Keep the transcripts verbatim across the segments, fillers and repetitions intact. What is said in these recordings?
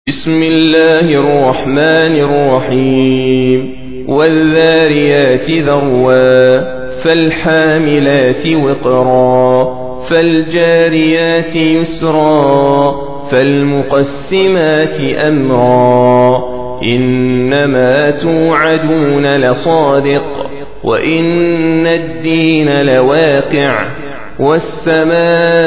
بسم الله الرحمن الرحيم والذاريات ذروا فالحاملات وقرا فالجاريات يسرا فالمقسمات أمرا إنما توعدون لصادق وإن الدين لواقع والسماء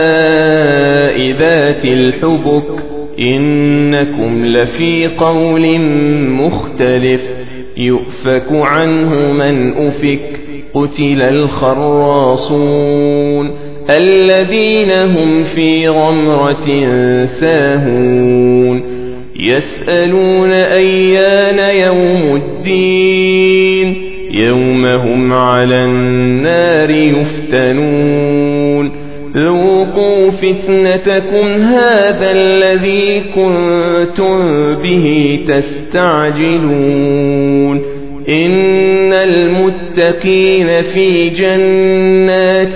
ذات الحبك إنكم لفي قول مختلف يؤفك عنه من أفك قتل الخراصون الذين هم في غمرة ساهون يسألون أيان يوم الدين يوم هم على النار يفتنون ذوقوا فتنتكم هذا الذي كنتم به تستعجلون إن المتقين في جنات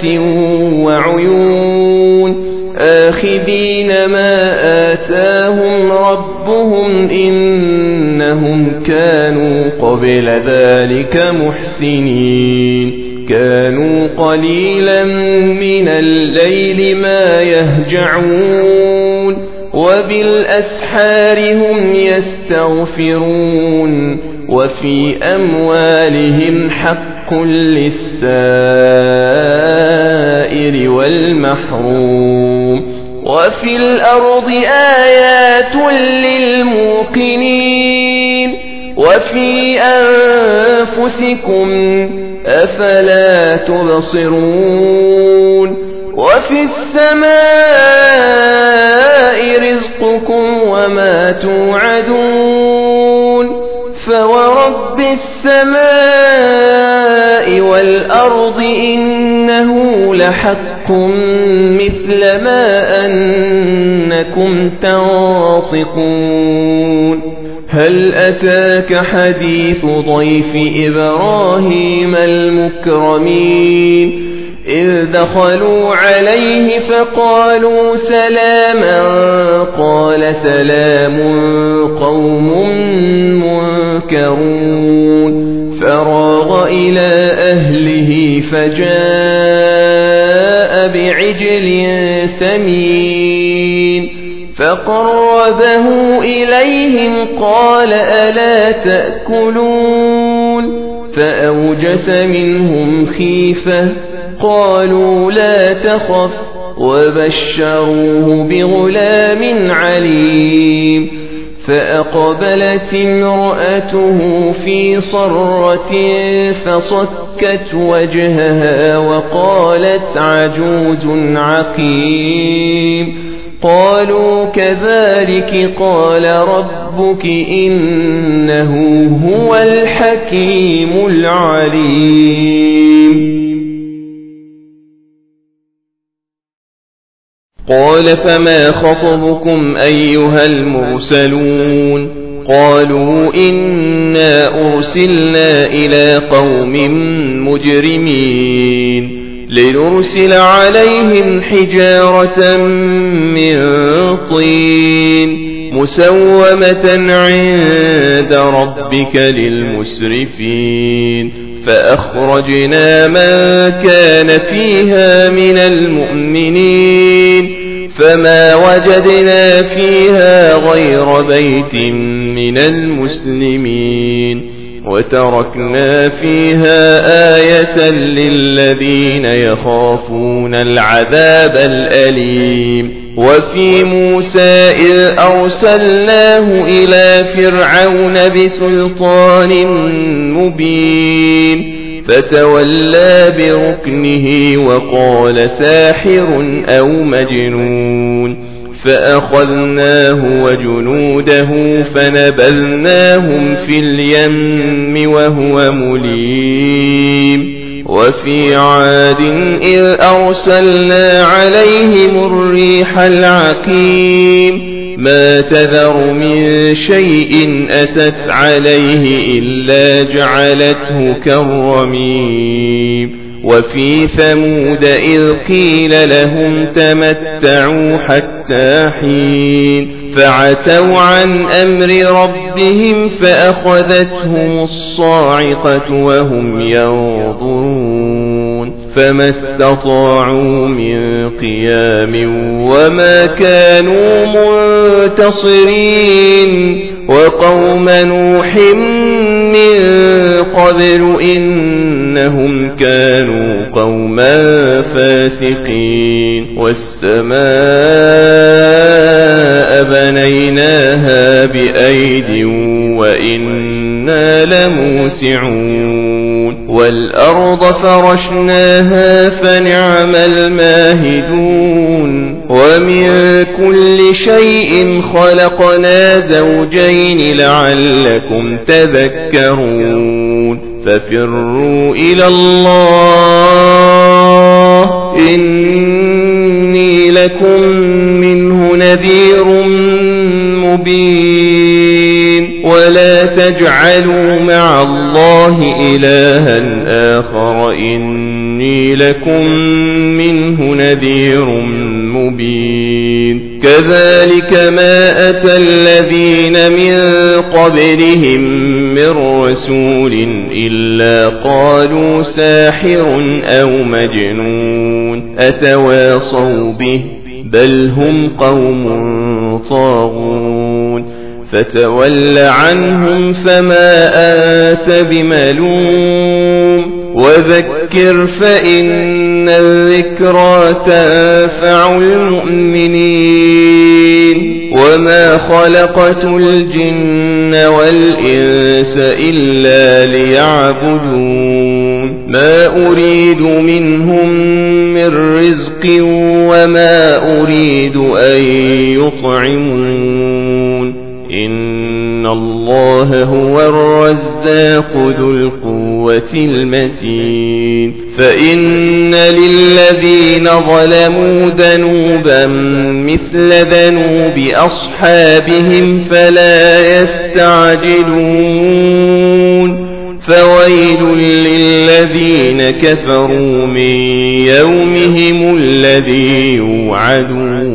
وعيون آخذين ما آتاهم ربهم إنهم كانوا قبل ذلك محسنين كانوا قليلا من الليل ما يهجعون وبالأسحار هم يستغفرون وفي أموالهم حق للسائل والمحروم وفي الأرض آيات للموقنين وفي أنفسكم أفلا تبصرون وفي السماء رزقكم وما توعدون فورب السماء والأرض إنه لحق مثل ما أنكم تنطقون هل أتاك حديث ضيف إبراهيم المكرمين إذ دخلوا عليه فقالوا سلاما قال سلام قوم منكرون فراغ إلى أهله فجاء بعجل سمين فقربه إليهم قال ألا تأكلون فأوجس منهم خيفة قالوا لا تخف وبشروه بغلام عليم فأقبلت امرأته في صرة فصكت وجهها وقالت عجوز عقيم قالوا كذلك قال ربك إنه هو الحكيم العليم قال فما خطبكم أيها المرسلون قالوا إنا أرسلنا إلى قوم مجرمين لنرسل عليهم حجارة من طين مسومة عند ربك للمسرفين فأخرجنا من كان فيها من المؤمنين فما وجدنا فيها غير بيت من المسلمين وتركنا فيها آية للذين يخافون العذاب الأليم وفي موسى إذ أرسلناه إلى فرعون بسلطان مبين فتولى بركنه وقال ساحر أو مجنون فأخذناه وجنوده فنبذناهم في اليم وهو مليم وفي عاد إذ أرسلنا عليهم الريح العقيم ما تذر من شيء أتت عليه إلا جعلته كالرميم وفي ثمود إذ قيل لهم تمتعوا حتى حين فعتوا عن أمر ربهم فأخذتهم الصاعقة وهم ينظرون فما استطاعوا من قيام وما كانوا منتصرين وقوم نوح من قبل إنهم كانوا قوما فاسقين والسماء بنيناها بأيد وإنا لموسعون والأرض فرشناها فنعم الماهدون ومن كل شيء خلقنا زوجين لعلكم تذكرون ففروا إلى الله إني لكم منه نذير مبين ولا تجعلوا مع الله إلها آخر إني لكم منه نذير مبين كذلك ما أتى الذين من قبلهم من رسول إلا قالوا ساحر أو مجنون أتواصوا به بل هم قوم طاغون فتول عنهم فما أنت بملوم وذكر فإن الذكرى تنفع المؤمنين وما خلقت الجن والإنس إلا ليعبدون ما أريد منهم من رزق وما أريد أن يطعمون إن الله هو الرزاق ذو القوة المتين فإن للذين ظلموا ذنوبا مثل ذنوب أصحابهم فلا يستعجلون فويل للذين كفروا من يومهم الذي يوعدون